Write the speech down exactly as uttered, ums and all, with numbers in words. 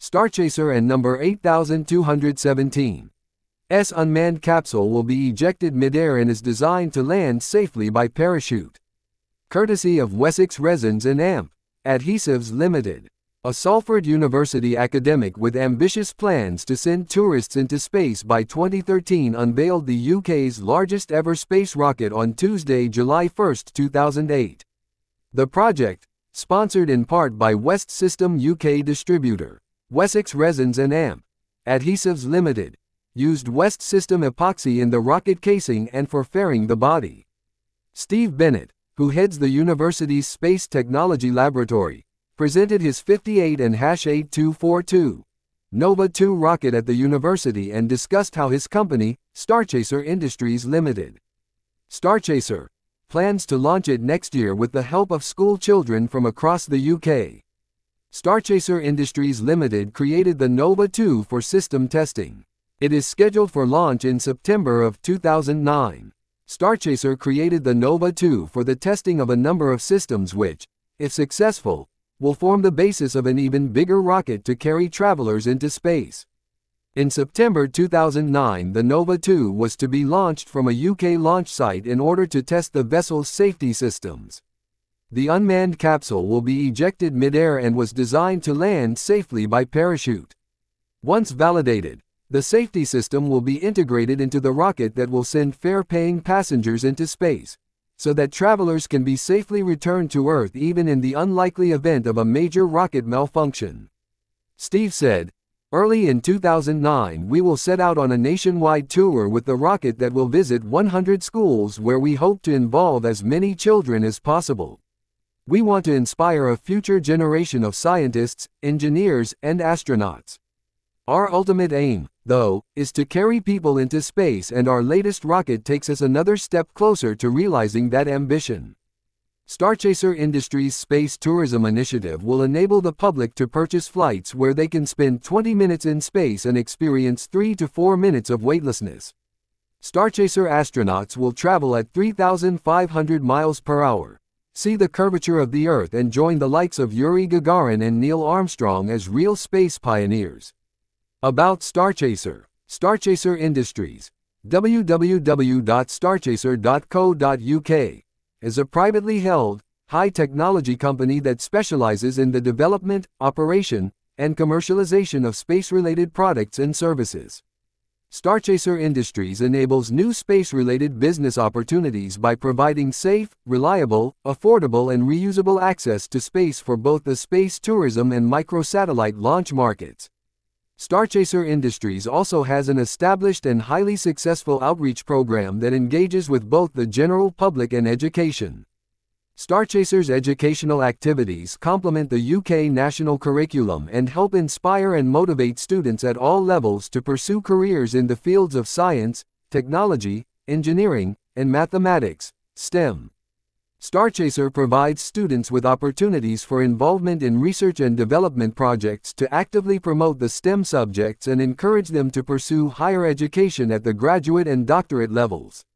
Starchaser and number eight thousand two hundred seventeen. S unmanned capsule will be ejected mid-air and is designed to land safely by parachute. Courtesy of Wessex Resins and A M P Adhesives Limited. A Salford University academic with ambitious plans to send tourists into space by twenty thirteen unveiled the U K's largest ever space rocket on Tuesday, July first, two thousand eight. The project, sponsored in part by West System U K distributor, Wessex Resins and A M P Adhesives Limited, used West System epoxy in the rocket casing and for fairing the body. Steve Bennett, who heads the university's Space Technology Laboratory, presented his fifty-eight and eight two four two Nova two rocket at the university and discussed how his company, Starchaser Industries Limited, Starchaser, plans to launch it next year with the help of school children from across the U K. Starchaser Industries Limited created the Nova two for system testing. It is scheduled for launch in September of two thousand nine. Starchaser created the Nova two for the testing of a number of systems which, if successful, will form the basis of an even bigger rocket to carry travelers into space. In September two thousand nine, the Nova two was to be launched from a U K launch site in order to test the vessel's safety systems. The unmanned capsule will be ejected mid-air and was designed to land safely by parachute. Once validated, the safety system will be integrated into the rocket that will send fare-paying passengers into space, so that travelers can be safely returned to Earth even in the unlikely event of a major rocket malfunction. Steve said, "Early in two thousand nine we will set out on a nationwide tour with the rocket that will visit one hundred schools where we hope to involve as many children as possible. We want to inspire a future generation of scientists, engineers, and astronauts. Our ultimate aim, though, is to carry people into space, and our latest rocket takes us another step closer to realizing that ambition." Starchaser Industries' Space Tourism Initiative will enable the public to purchase flights where they can spend twenty minutes in space and experience three to four minutes of weightlessness. Starchaser astronauts will travel at three thousand five hundred miles per hour, see the curvature of the Earth, and join the likes of Yuri Gagarin and Neil Armstrong as real space pioneers. About Starchaser. Starchaser Industries, w w w dot starchaser dot co dot u k, is a privately held, high-technology company that specializes in the development, operation, and commercialization of space-related products and services. Starchaser Industries enables new space-related business opportunities by providing safe, reliable, affordable, and reusable access to space for both the space tourism and microsatellite launch markets. Starchaser Industries also has an established and highly successful outreach program that engages with both the general public and education. Starchaser's educational activities complement the U K national curriculum and help inspire and motivate students at all levels to pursue careers in the fields of science, technology, engineering, and mathematics, STEM. Starchaser provides students with opportunities for involvement in research and development projects to actively promote the STEM subjects and encourage them to pursue higher education at the graduate and doctorate levels.